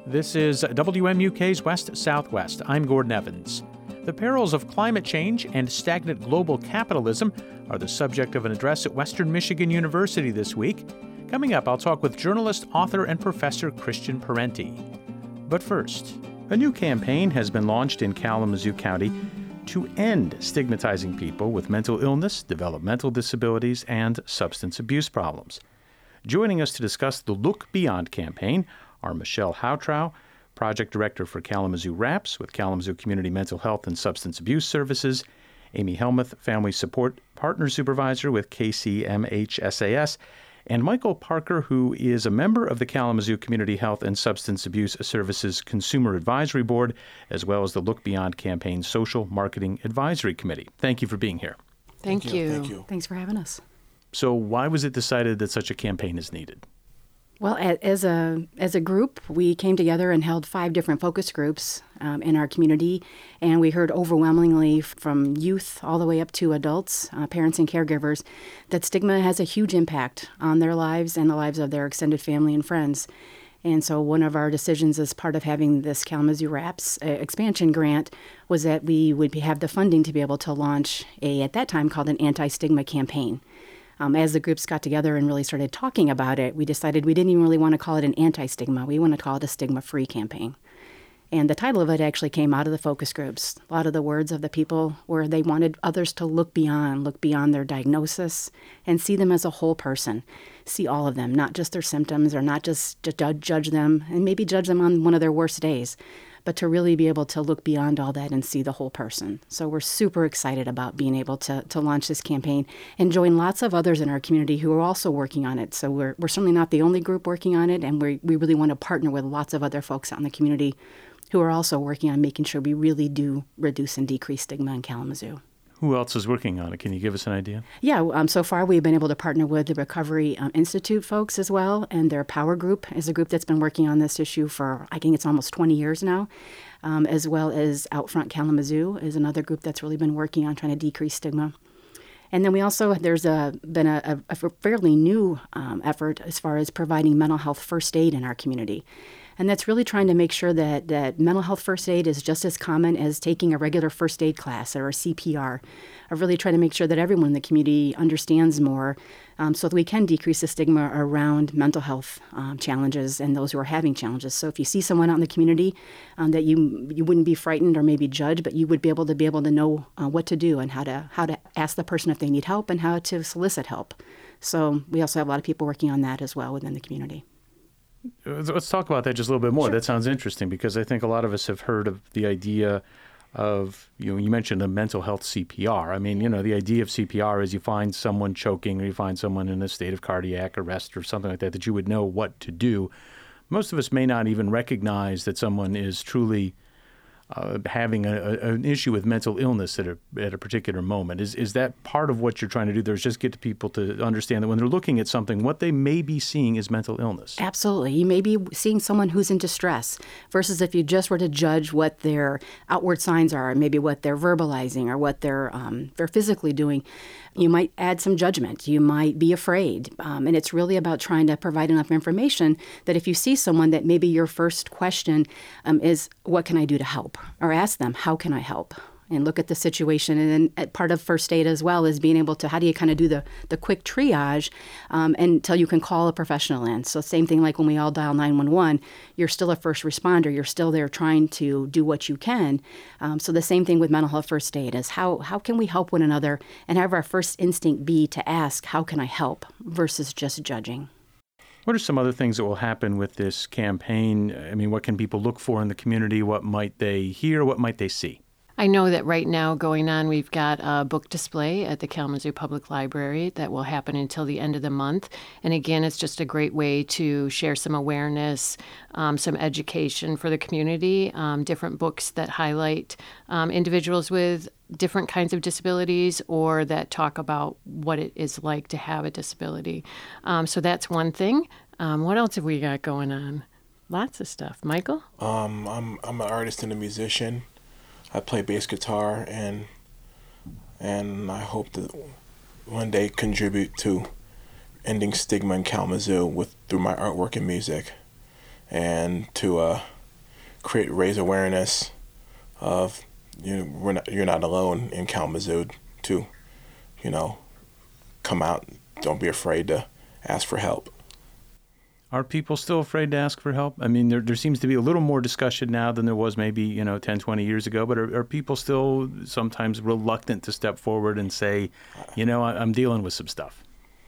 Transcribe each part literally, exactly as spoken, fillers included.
This is W M U K's West Southwest. I'm Gordon Evans. The perils of climate change and stagnant global capitalism are the subject of an address at Western Michigan University this week. Coming up, I'll talk with journalist, author, and professor Christian Parenti. But first, a new campaign has been launched in Kalamazoo County to end stigmatizing people with mental illness, developmental disabilities, and substance abuse problems. Joining us to discuss the Look Beyond campaign are Michelle Hautrow, Project Director for Kalamazoo RAPS with Kalamazoo Community Mental Health and Substance Abuse Services, Amy Helmuth, Family Support Partner Supervisor with K C M H S A S, and Michael Parker, who is a member of the Kalamazoo Community Health and Substance Abuse Services Consumer Advisory Board, as well as the Look Beyond campaign Social Marketing Advisory Committee. Thank you for being here. Thank, Thank you. you. Thank you. Thanks for having us. So why was it decided that such a campaign is needed? Well, as a as a group, we came together and held five different focus groups um, in our community, and we heard overwhelmingly from youth all the way up to adults, uh, parents and caregivers, that stigma has a huge impact on their lives and the lives of their extended family and friends. And so one of our decisions as part of having this Kalamazoo RAPS uh, expansion grant was that we would be, have the funding to be able to launch a, at that time, called an anti-stigma campaign. Um, as the groups got together and really started talking about it, we decided we didn't even really want to call it an anti-stigma. We want to call it a stigma-free campaign. And the title of it actually came out of the focus groups. A lot of the words of the people were they wanted others to look beyond, look beyond their diagnosis and see them as a whole person, see all of them, not just their symptoms or not just to judge them and maybe judge them on one of their worst days, but to really be able to look beyond all that and see the whole person. So we're super excited about being able to to launch this campaign and join lots of others in our community who are also working on it. So we're we're certainly not the only group working on it, and we we really want to partner with lots of other folks out in the community who are also working on making sure we really do reduce and decrease stigma in Kalamazoo. Who else is working on it? Can you give us an idea? Yeah, um, so far we've been able to partner with the Recovery um, Institute folks as well, and their Power Group is a group that's been working on this issue for, I think it's almost twenty years now, um, as well as Outfront Kalamazoo is another group that's really been working on trying to decrease stigma. And then we also, there's a, been a, a fairly new um, effort as far as providing mental health first aid in our community. And that's really trying to make sure that, that mental health first aid is just as common as taking a regular first aid class or a C P R. I really try to make sure that everyone in the community understands more um, so that we can decrease the stigma around mental health um, challenges and those who are having challenges. So if you see someone out in the community um, that you you wouldn't be frightened or maybe judge, but you would be able to be able to know uh, what to do and how to how to ask the person if they need help and how to solicit help. So we also have a lot of people working on that as well within the community. Let's talk about that just a little bit more. Sure. That sounds interesting because I think a lot of us have heard of the idea of, you know, you mentioned a mental health C P R. I mean, you know, the idea of C P R is you find someone choking or you find someone in a state of cardiac arrest or something like that, that you would know what to do. Most of us may not even recognize that someone is truly uh, having a, a, an issue with mental illness at a at a particular moment. Is is that part of what you're trying to do? There's just get people to understand that when they're looking at something, what they may be seeing is mental illness. Absolutely. You may be seeing someone who's in distress versus if you just were to judge what their outward signs are, maybe what they're verbalizing or what they're um, they're physically doing. You might add some judgment. You might be afraid. Um, and it's really about trying to provide enough information that if you see someone that maybe your first question um, is, what can I do to help? Or ask them, how can I help? And look at the situation. And then part of first aid as well is being able to, how do you kind of do the, the quick triage um, until you can call a professional in. So same thing like when we all dial nine one one, you're still a first responder. You're still there trying to do what you can. Um, so the same thing with mental health first aid is how, how can we help one another and have our first instinct be to ask, how can I help versus just judging. What are some other things that will happen with this campaign? I mean, what can people look for in the community? What might they hear? What might they see? I know that right now going on, we've got a book display at the Kalamazoo Public Library that will happen until the end of the month. And again, it's just a great way to share some awareness, um, some education for the community, um, different books that highlight um, individuals with different kinds of disabilities or that talk about what it is like to have a disability. Um, so that's one thing. Um, what else have we got going on? Lots of stuff. Michael? Um, I'm I'm an artist and a musician. I play bass guitar, and and I hope to one day contribute to ending stigma in Kalamazoo with through my artwork and music, and to uh, create, raise awareness of, you know, we're not, you're not alone in Kalamazoo to, you know, come out. Don't be afraid to ask for help. Are people still afraid to ask for help? I mean, there there seems to be a little more discussion now than there was maybe, you know, ten, twenty years ago, but are, are people still sometimes reluctant to step forward and say, you know, I, I'm dealing with some stuff?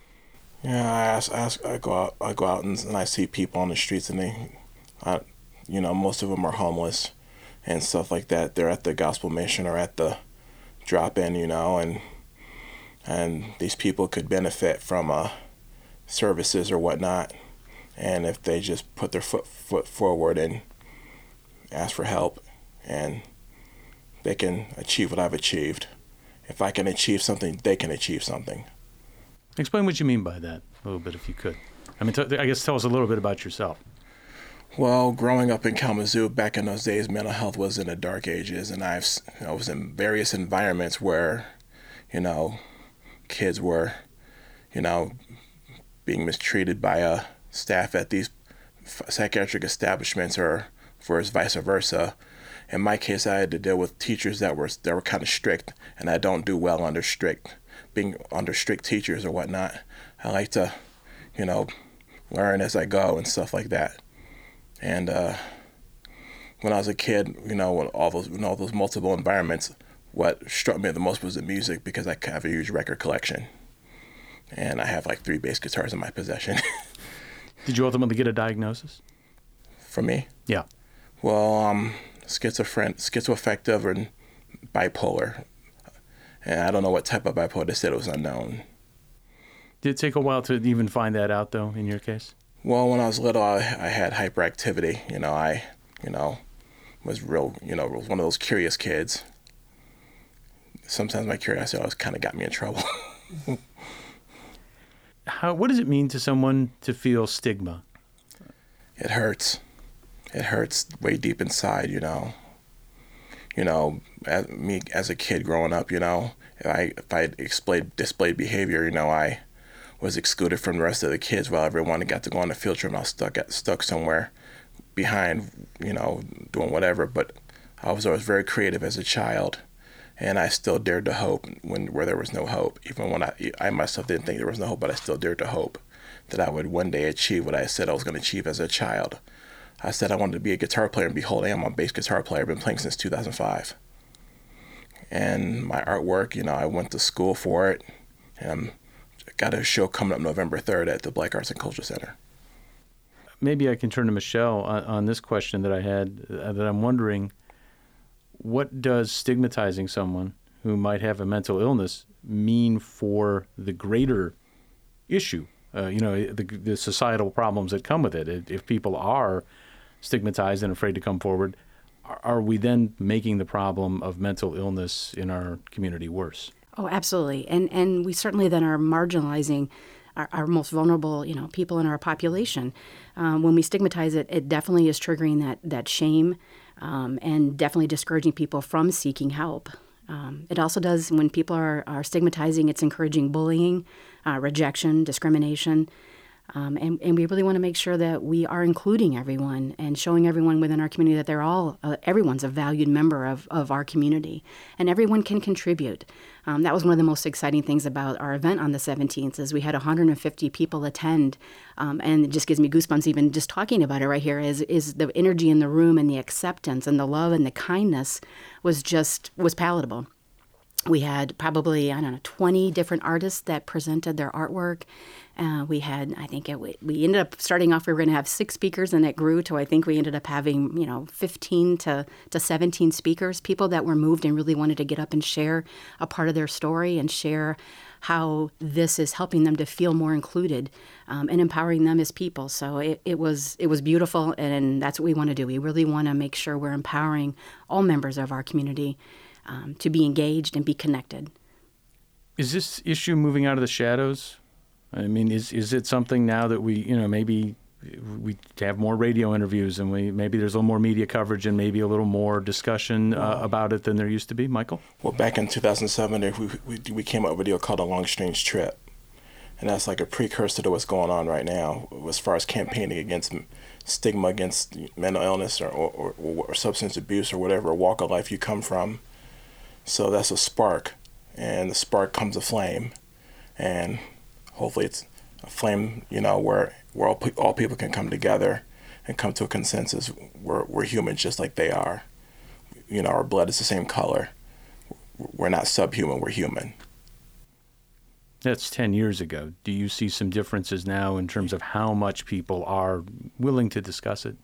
Yeah, I ask, ask, I go out, I go out and, and I see people on the streets, and they, I, you know, most of them are homeless and stuff like that. They're at the gospel mission or at the drop-in, you know, and and these people could benefit from uh, services or whatnot. And if they just put their foot foot forward and ask for help, and they can achieve what I've achieved. If I can achieve something, they can achieve something. Explain what you mean by that a little bit, if you could. I mean, t- I guess tell us a little bit about yourself. Well, growing up in Kalamazoo, back in those days, mental health was in the dark ages, and I've I was in various environments where, you know, kids were, you know, being mistreated by a staff at these psychiatric establishments, or for vice versa. In my case, I had to deal with teachers that were that were kind of strict, and I don't do well under strict, being under strict teachers or whatnot. I like to, you know, learn as I go and stuff like that. And uh, when I was a kid, you know, when all those, in all those multiple environments, what struck me the most was the music, because I have a huge record collection, and I have like three bass guitars in my possession. Did you ultimately get a diagnosis? For me? Yeah. Well, um, schizophren- schizoaffective and bipolar. And I don't know what type of bipolar. They said it was unknown. Did it take a while to even find that out, though, in your case? Well, when I was little, I, I had hyperactivity. You know, I, you know, was real, you know, was one of those curious kids. Sometimes my curiosity always kind of got me in trouble. How, what does it mean to someone to feel stigma? It hurts. It hurts way deep inside, you know. You know, as, me as a kid growing up, you know, if I if I displayed displayed behavior, you know, I was excluded from the rest of the kids while everyone got to go on a field trip, and I was stuck at, stuck somewhere behind, you know, doing whatever. But I was always very creative as a child. And I still dared to hope when where there was no hope. Even when I, I myself didn't think there was no hope, but I still dared to hope that I would one day achieve what I said I was going to achieve as a child. I said I wanted to be a guitar player, and behold, I am a bass guitar player. I've been playing since two thousand five. And my artwork, you know, I went to school for it. And I got a show coming up November third at the Black Arts and Culture Center. Maybe I can turn to Michelle on, on this question that I had, uh, that I'm wondering, what does stigmatizing someone who might have a mental illness mean for the greater issue? Uh, you know, the, the societal problems that come with it. If people are stigmatized and afraid to come forward, are we then making the problem of mental illness in our community worse? Oh, absolutely. And and we certainly then are marginalizing our, our most vulnerable, you know, people in our population. Um, when we stigmatize it, it definitely is triggering that that shame. Um, and definitely discouraging people from seeking help. Um, it also does, when people are, are stigmatizing, it's encouraging bullying, uh, rejection, discrimination. Um, and, and we really want to make sure that we are including everyone and showing everyone within our community that they're all, uh, everyone's a valued member of, of our community, and everyone can contribute. Um, that was one of the most exciting things about our event on the seventeenth, is we had one hundred fifty people attend, um, and it just gives me goosebumps even just talking about it right here, is, is the energy in the room and the acceptance and the love and the kindness was just, was palatable. We had probably, I don't know, twenty different artists that presented their artwork. Uh, we had, I think, it, we ended up starting off, we were going to have six speakers, and it grew to, I think we ended up having, you know, fifteen to seventeen speakers, people that were moved and really wanted to get up and share a part of their story and share how this is helping them to feel more included um, and empowering them as people. So it, it was it was beautiful, and that's what we want to do. We really want to make sure we're empowering all members of our community Um, to be engaged and be connected. Is this issue moving out of the shadows? I mean, is is it something now that we, you know, maybe we have more radio interviews and we maybe there's a little more media coverage and maybe a little more discussion uh, about it than there used to be? Michael? Well, back in two thousand seven, we, we, we came up with a video called A Long Strange Trip. And that's like a precursor to what's going on right now as far as campaigning against stigma against mental illness or, or, or, or substance abuse or whatever walk of life you come from. So that's a spark, and the spark comes a flame, and hopefully it's a flame, you know, where where all, pe- all people can come together and come to a consensus. We're we're humans just like they are. You know, our blood is the same color. We're not subhuman. We're human. That's ten years ago. Do you see some differences now in terms of how much people are willing to discuss it?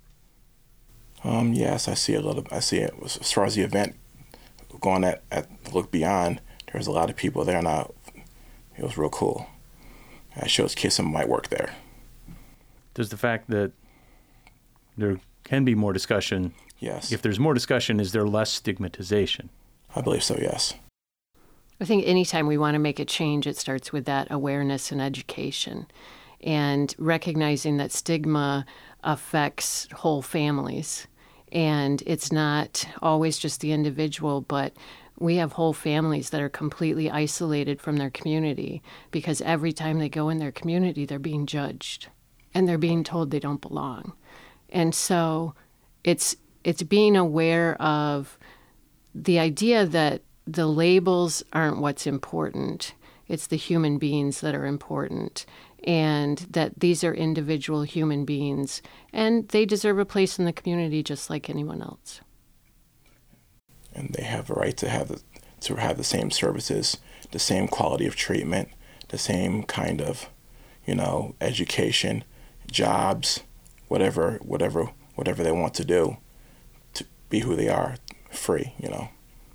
Um, yes, I see a little. I see it as far as the event going at, at Look Beyond. There was a lot of people there, and I, it was real cool. I shows kids some of my work there. Does the fact that there can be more discussion, yes, if there's more discussion, is there less stigmatization? I believe so, yes. I think anytime we want to make a change, it starts with that awareness and education and recognizing that stigma affects whole families. And it's not always just the individual, but we have whole families that are completely isolated from their community because every time they go in their community, they're being judged and they're being told they don't belong. And so it's it's being aware of the idea that the labels aren't what's important. It's the human beings that are important, and that these are individual human beings, and they deserve a place in the community just like anyone else. And they have a right to have the, to have the same services, the same quality of treatment, the same kind of, you know, education, jobs, whatever, whatever, whatever they want to do, to be who they are, free, you know.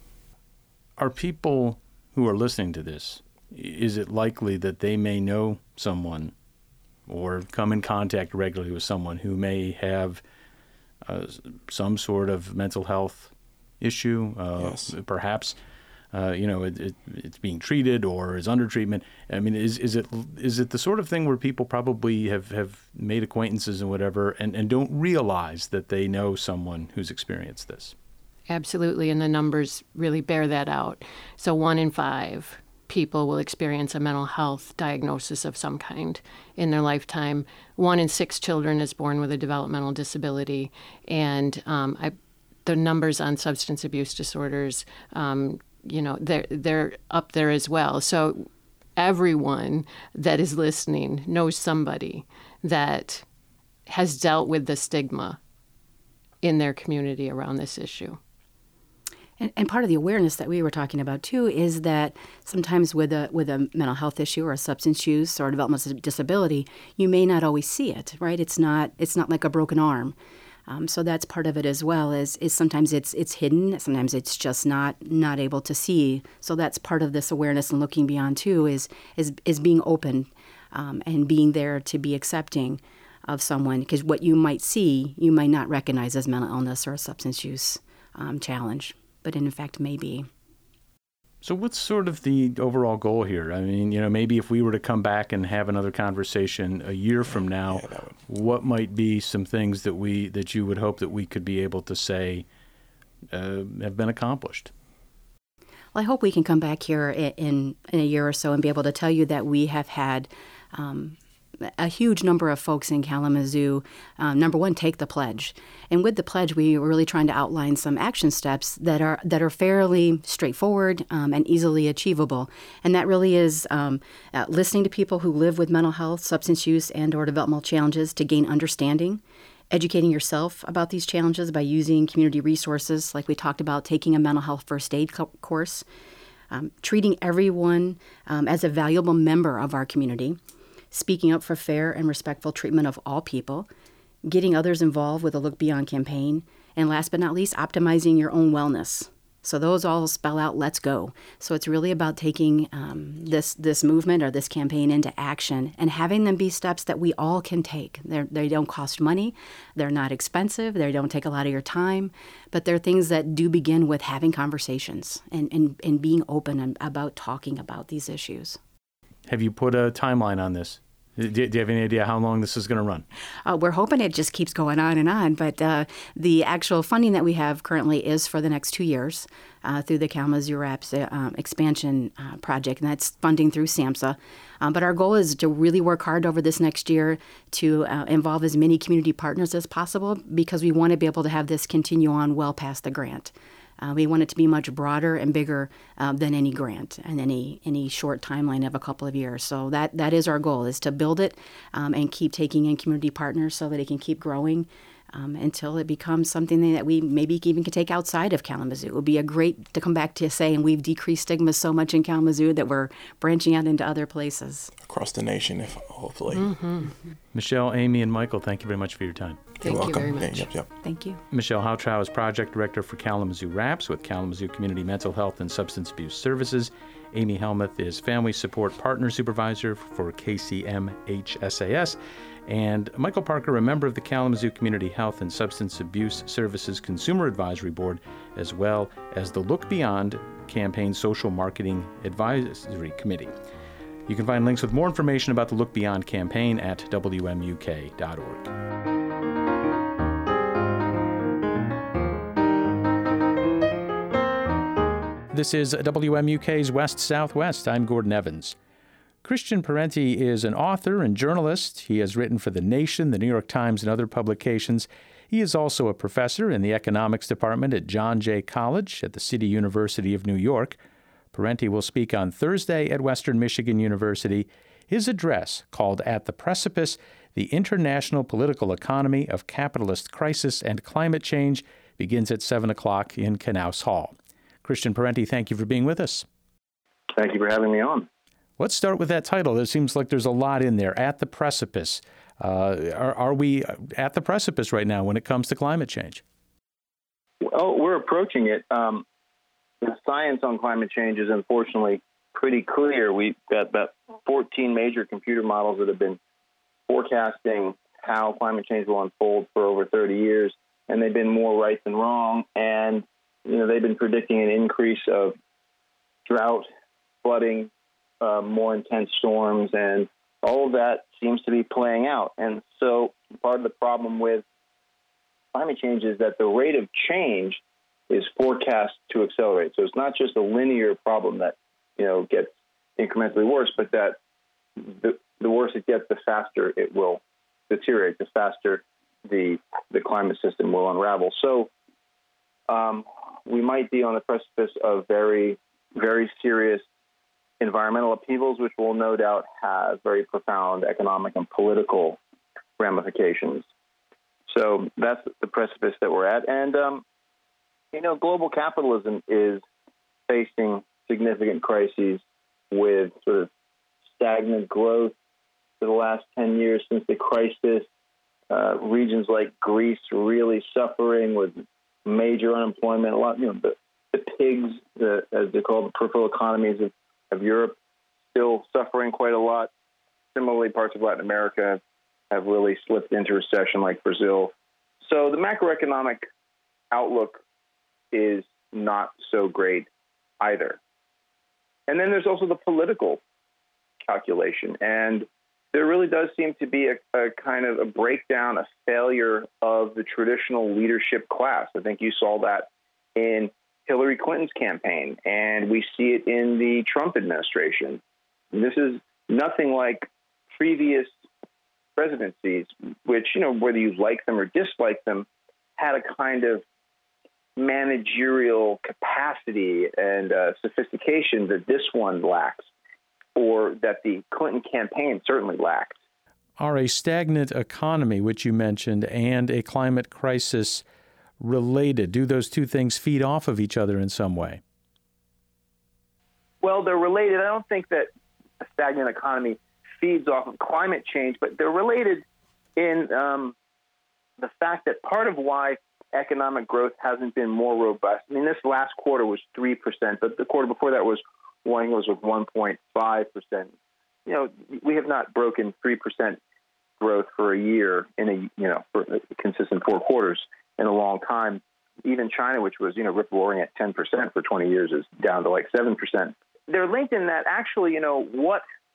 Are people who are listening to this, is it likely that they may know someone or come in contact regularly with someone who may have uh, some sort of mental health issue? Uh, yes. Perhaps, uh, you know, it, it, it's being treated or is under treatment. I mean, is is it is it the sort of thing where people probably have, have made acquaintances and whatever and, and don't realize that they know someone who's experienced this? Absolutely, and the numbers really bear that out. So one in five people will experience a mental health diagnosis of some kind in their lifetime. One in six children is born with a developmental disability, and um, I, the numbers on substance abuse disorders, um, you know, they're they're up there as well. So everyone that is listening knows somebody that has dealt with the stigma in their community around this issue. And, and part of the awareness that we were talking about, too, is that sometimes with a with a mental health issue or a substance use or developmental disability, you may not always see it, right? It's not it's not like a broken arm. Um, so that's part of it as well, is, is sometimes it's it's hidden, sometimes it's just not not able to see. So that's part of this awareness and looking beyond, too, is, is, is being open um, and being there to be accepting of someone. Because what you might see, you might not recognize as mental illness or a substance use um, challenge, but in fact may be. So what's sort of the overall goal here? I mean, you know, maybe if we were to come back and have another conversation a year from now, yeah, would... what might be some things that we that you would hope that we could be able to say uh, have been accomplished? Well, I hope we can come back here in, in a year or so and be able to tell you that we have had um, a huge number of folks in Kalamazoo, um, number one, take the pledge. And with the pledge, we were really trying to outline some action steps that are that are fairly straightforward um, and easily achievable. And that really is um, uh, listening to people who live with mental health, substance use, and or developmental challenges to gain understanding, educating yourself about these challenges by using community resources, like we talked about, taking a mental health first aid co- course, um, treating everyone um, as a valuable member of our community, speaking up for fair and respectful treatment of all people, getting others involved with a Look Beyond campaign, and last but not least, optimizing your own wellness. So those all spell out, let's go. So it's really about taking um, this this movement or this campaign into action and having them be steps that we all can take. They're, they don't cost money, they're not expensive, they don't take a lot of your time, but they're things that do begin with having conversations and, and, and being open about talking about these issues. Have you put a timeline on this? Do, do you have any idea how long this is going to run? Uh, we're hoping it just keeps going on and on, but uh, the actual funding that we have currently is for the next two years uh, through the Kalamazoo Raps uh, um, expansion uh, project, and that's funding through SAMHSA. Um, but our goal is to really work hard over this next year to uh, involve as many community partners as possible, because we want to be able to have this continue on well past the grant. Uh, we want it to be much broader and bigger uh, than any grant and any any short timeline of a couple of years. So that, that is our goal, is to build it um, and keep taking in community partners so that it can keep growing um, until it becomes something that we maybe even can take outside of Kalamazoo. It would be a great to come back to saying we've decreased stigma so much in Kalamazoo that we're branching out into other places. Across the nation, if hopefully. Mm-hmm. Michelle, Amy, and Michael, thank you very much for your time. Thank You're you welcome. very much. Yep, yep. Thank you. Michelle Houtrow is Project Director for Kalamazoo Raps with Kalamazoo Community Mental Health and Substance Abuse Services. Amy Helmuth is Family Support Partner Supervisor for K C M H S A S. And Michael Parker, a member of the Kalamazoo Community Health and Substance Abuse Services Consumer Advisory Board, as well as the Look Beyond Campaign Social Marketing Advisory Committee. You can find links with more information about the Look Beyond campaign at W M U K dot org. This is W M U K's West Southwest. I'm Gordon Evans. Christian Parenti is an author and journalist. He has written for The Nation, The New York Times, and other publications. He is also a professor in the economics department at John Jay College at the City University of New York. Parenti will speak on Thursday at Western Michigan University. His address, called At the Precipice, The International Political Economy of Capitalist Crisis and Climate Change, begins at seven o'clock in Knaus Hall. Christian Parenti, thank you for being with us. Thank you for having me on. Let's start with that title. It seems like there's a lot in there. At the Precipice. Uh, are, are we at the precipice right now when it comes to climate change? Well, we're approaching it. Um, the science on climate change is unfortunately pretty clear. We've got about fourteen major computer models that have been forecasting how climate change will unfold for over thirty years, and they've been more right than wrong. And you know, they've been predicting an increase of drought, flooding, uh, more intense storms, and all of that seems to be playing out. And so part of the problem with climate change is that the rate of change is forecast to accelerate. So it's not just a linear problem that, you know, gets incrementally worse, but that the, the worse it gets, the faster it will deteriorate, the faster the the climate system will unravel. So um, we might be on the precipice of very, very serious environmental upheavals, which will no doubt have very profound economic and political ramifications. So that's the precipice that we're at. And, um, you know, global capitalism is facing significant crises with sort of stagnant growth for the last ten years since the crisis. Uh, regions like Greece really suffering with major unemployment. A lot, you know, the, the pigs, the, as they call the peripheral economies of, of Europe, still suffering quite a lot. Similarly, parts of Latin America have really slipped into recession, like Brazil. So the macroeconomic outlook is not so great either. And then there's also the political calculation. And there really does seem to be a, a kind of a breakdown, a failure of the traditional leadership class. I think you saw that in Hillary Clinton's campaign, and we see it in the Trump administration. This is nothing like previous presidencies, which, you know, whether you like them or dislike them, had a kind of managerial capacity and uh, sophistication that this one lacks, or that the Clinton campaign certainly lacked. Are a stagnant economy, which you mentioned, and a climate crisis related? Do those two things feed off of each other in some way? Well, they're related. I don't think that a stagnant economy feeds off of climate change, but they're related in um, the fact that part of why economic growth hasn't been more robust. I mean, this last quarter was three percent, but the quarter before that was one, it was with one point five percent. You know, we have not broken three percent growth for a year in a, you know, for a consistent four quarters in a long time. Even China, which was, you know, rip-roaring at ten percent for twenty years, is down to like seven percent. They're linked in that actually, you know, what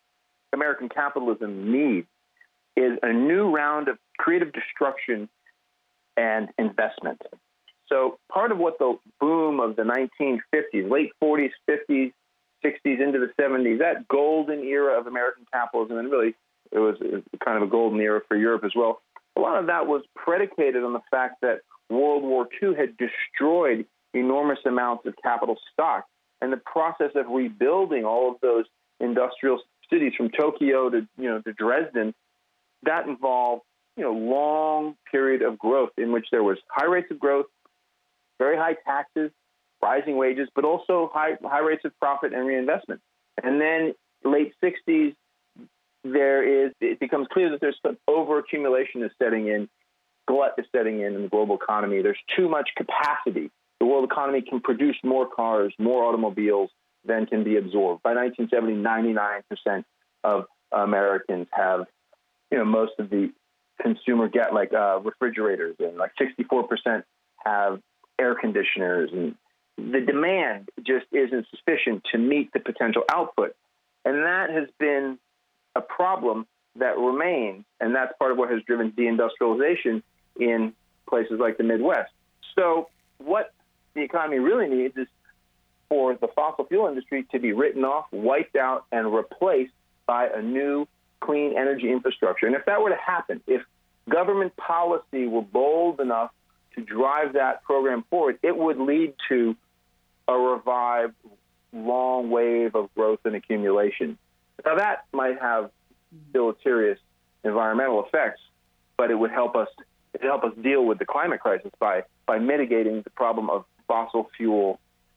American capitalism needs is a new round of creative destruction and investment. So part of what the boom of the nineteen fifties, late forties, fifties, sixties into the seventies, that golden era of American capitalism, and really it was kind of a golden era for Europe as well, a lot of that was predicated on the fact that World War Two had destroyed enormous amounts of capital stock. And the process of rebuilding all of those industrial cities from Tokyo to, you know, to Dresden, that involved, you know, long period of growth in which there was high rates of growth, very high taxes, rising wages, but also high high rates of profit and reinvestment. And then late sixties, there is it becomes clear that there's some overaccumulation is setting in, glut is setting in in the global economy. There's too much capacity. The world economy can produce more cars, more automobiles than can be absorbed. By nineteen seventy, ninety-nine percent of Americans have, you know, most of the consumer get like uh, refrigerators, and like sixty-four percent have air conditioners, and the demand just isn't sufficient to meet the potential output. And that has been a problem that remains, and that's part of what has driven deindustrialization in places like the Midwest. So what the economy really needs is for the fossil fuel industry to be written off, wiped out, and replaced by a new clean energy infrastructure. And if that were to happen, if government policy were bold enough to drive that program forward, it would lead to a revived long wave of growth and accumulation. Now, that might have deleterious environmental effects, but it would help us it would help us deal with the climate crisis by by mitigating the problem of fossil fuel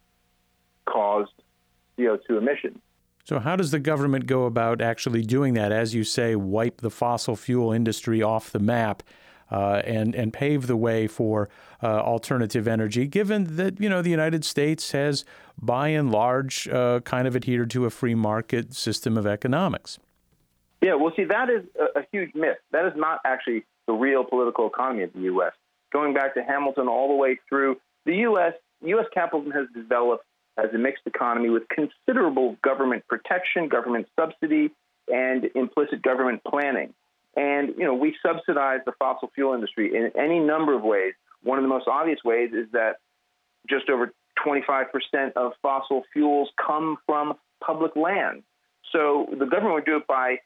caused C O two emissions. So how does the government go about actually doing that? As you say, wipe the fossil fuel industry off the map uh, and, and pave the way for uh, alternative energy, given that, you know, the United States has, by and large, uh, kind of adhered to a free market system of economics? Yeah, well, see, that is a, a huge myth. That is not actually the real political economy of the U S. Going back to Hamilton all the way through, the U S U S capitalism has developed as a mixed economy with considerable government protection, government subsidy, and implicit government planning. And, you know, we subsidize the fossil fuel industry in any number of ways. One of the most obvious ways is that just over twenty-five percent of fossil fuels come from public land. So the government would do it by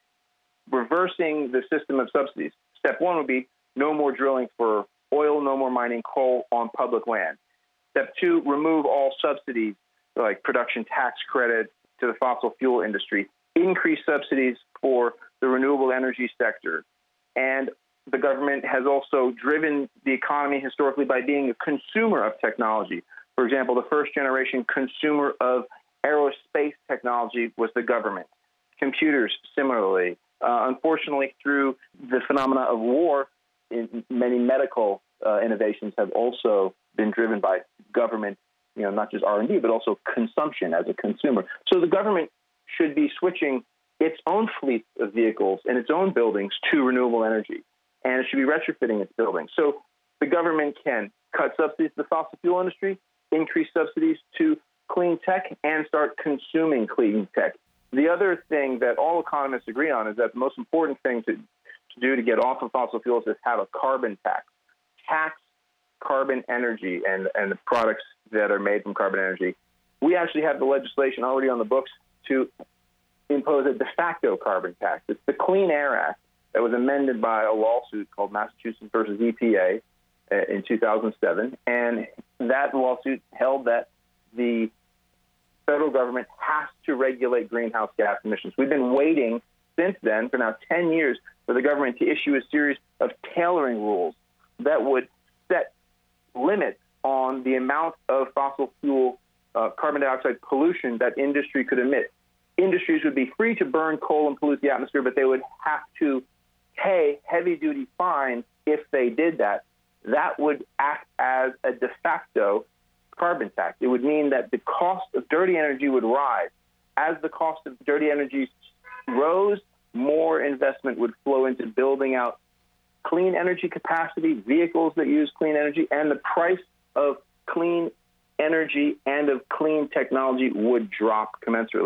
reversing the system of subsidies. Step one would be no more drilling for oil, no more mining coal on public land. Step two, remove all subsidies like production tax credit to the fossil fuel industry, increase subsidies for the renewable energy sector. And the government has also driven the economy historically by being a consumer of technology. For example, the first generation consumer of aerospace technology was the government. Computers, similarly. Uh, unfortunately, through the phenomena of war, in many medical uh, innovations have also been driven by government, you know, not just R and D, but also consumption as a consumer. So the government should be switching its own fleet of vehicles and its own buildings to renewable energy, and it should be retrofitting its buildings. So the government can cut subsidies to the fossil fuel industry, increase subsidies to clean tech, and start consuming clean tech. The other thing that all economists agree on is that the most important thing to, to do to get off of fossil fuels is have a carbon tax. Tax carbon energy and, and the products that are made from carbon energy. We actually have the legislation already on the books to impose a de facto carbon tax. It's the Clean Air Act that was amended by a lawsuit called Massachusetts versus E P A in two thousand seven. And that lawsuit held that the federal government has to regulate greenhouse gas emissions. We've been waiting since then for now ten years for the government to issue a series of tailoring rules that would set limits on the amount of fossil fuel uh, carbon dioxide pollution that industry could emit. Industries would be free to burn coal and pollute the atmosphere, but they would have to pay heavy-duty fines if they did that. That would act as a de facto carbon tax. It would mean that the cost of dirty energy would rise. As the cost of dirty energy rose, more investment would flow into building out clean energy capacity, vehicles that use clean energy, and the price of clean energy and of clean technology would drop commensurately.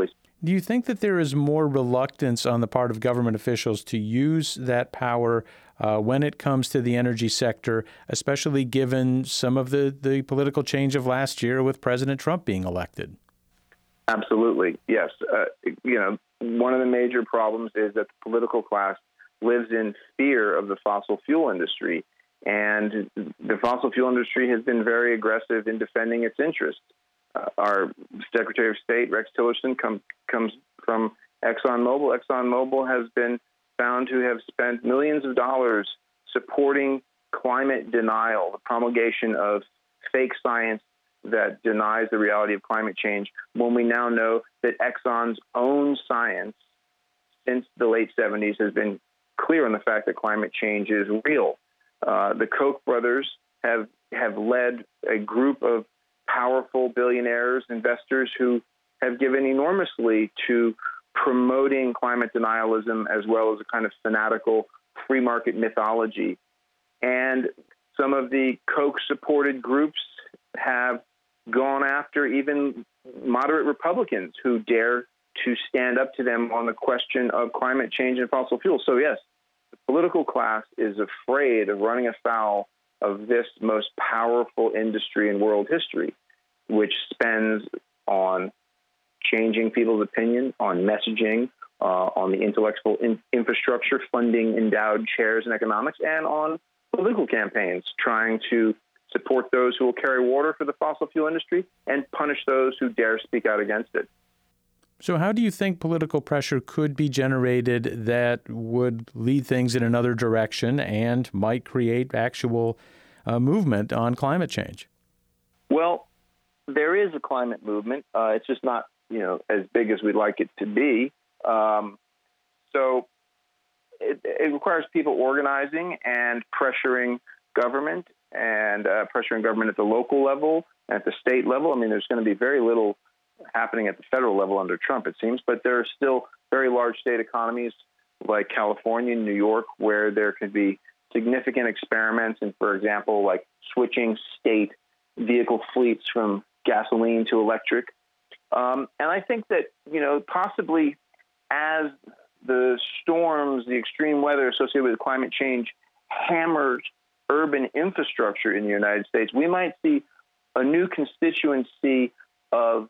Do you think that there is more reluctance on the part of government officials to use that power uh, when it comes to the energy sector, especially given some of the, the political change of last year with President Trump being elected? Absolutely, yes. Uh, you know, one of the major problems is that the political class lives in fear of the fossil fuel industry, and the fossil fuel industry has been very aggressive in defending its interests. Uh, our Secretary of State, Rex Tillerson, come, comes from ExxonMobil. ExxonMobil has been found to have spent millions of dollars supporting climate denial, the promulgation of fake science that denies the reality of climate change, when we now know that Exxon's own science since the late seventies has been clear on the fact that climate change is real. Uh, the Koch brothers have have led a group of powerful billionaires, investors who have given enormously to promoting climate denialism as well as a kind of fanatical free market mythology. And some of the Koch-supported groups have gone after even moderate Republicans who dare to stand up to them on the question of climate change and fossil fuels. So yes, the political class is afraid of running afoul of this most powerful industry in world history, which spends on changing people's opinion, on messaging, uh, on the intellectual in- infrastructure, funding endowed chairs in economics, and on political campaigns, trying to support those who will carry water for the fossil fuel industry and punish those who dare speak out against it. So how do you think political pressure could be generated that would lead things in another direction and might create actual uh, movement on climate change? Well, there is a climate movement. Uh, it's just not, you know, as big as we'd like it to be. Um, so it, it requires people organizing and pressuring government and uh, pressuring government at the local level, at the state level. I mean, there's going to be very little happening at the federal level under Trump, it seems, but there are still very large state economies like California and New York where there could be significant experiments in, for example, like switching state vehicle fleets from gasoline to electric. Um, and I think that, you know, possibly as the storms, the extreme weather associated with climate change hammers urban infrastructure in the United States, we might see a new constituency of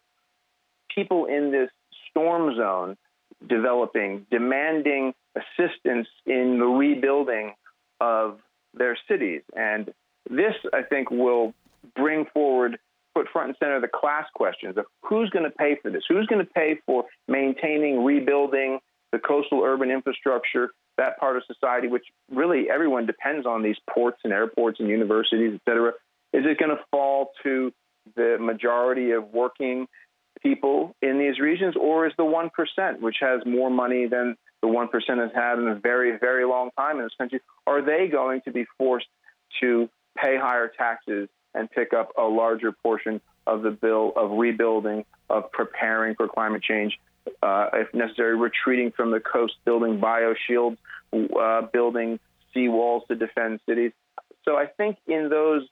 people in this storm zone developing, demanding assistance in the rebuilding of their cities. And this, I think, will bring forward, put front and center the class questions of who's going to pay for this? Who's going to pay for maintaining, rebuilding the coastal urban infrastructure, that part of society, which really everyone depends on, these ports and airports and universities, et cetera? Is it going to fall to the majority of working people in these regions, or is the one percent, which has more money than the one percent has had in a very, very long time in this country, are they going to be forced to pay higher taxes and pick up a larger portion of the bill of rebuilding, of preparing for climate change, uh, if necessary, retreating from the coast, building bioshields, uh, building seawalls to defend cities? So I think in those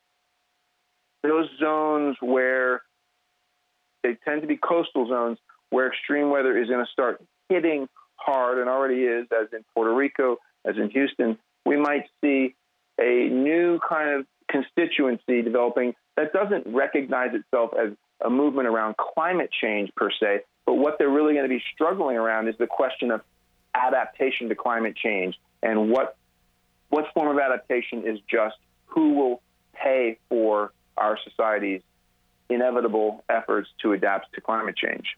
those zones where they tend to be coastal zones where extreme weather is going to start hitting hard, and already is, as in Puerto Rico, as in Houston, we might see a new kind of constituency developing that doesn't recognize itself as a movement around climate change per se, but what they're really going to be struggling around is the question of adaptation to climate change, and what what form of adaptation is just, who will pay for our society's inevitable efforts to adapt to climate change.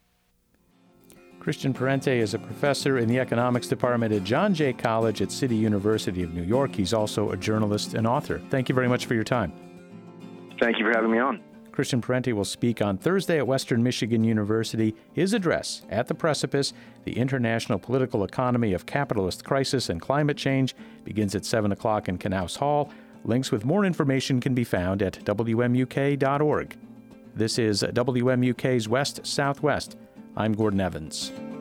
Christian Parente is a professor in the economics department at John Jay College at City University of New York. He's also a journalist and author. Thank you very much for your time. Thank you for having me on. Christian Parente will speak on Thursday at Western Michigan University. His address, At the Precipice, The International Political Economy of Capitalist Crisis and Climate Change, begins at seven o'clock in Knaus Hall. Links with more information can be found at W M U K dot org. This is W M U K's West Southwest. I'm Gordon Evans.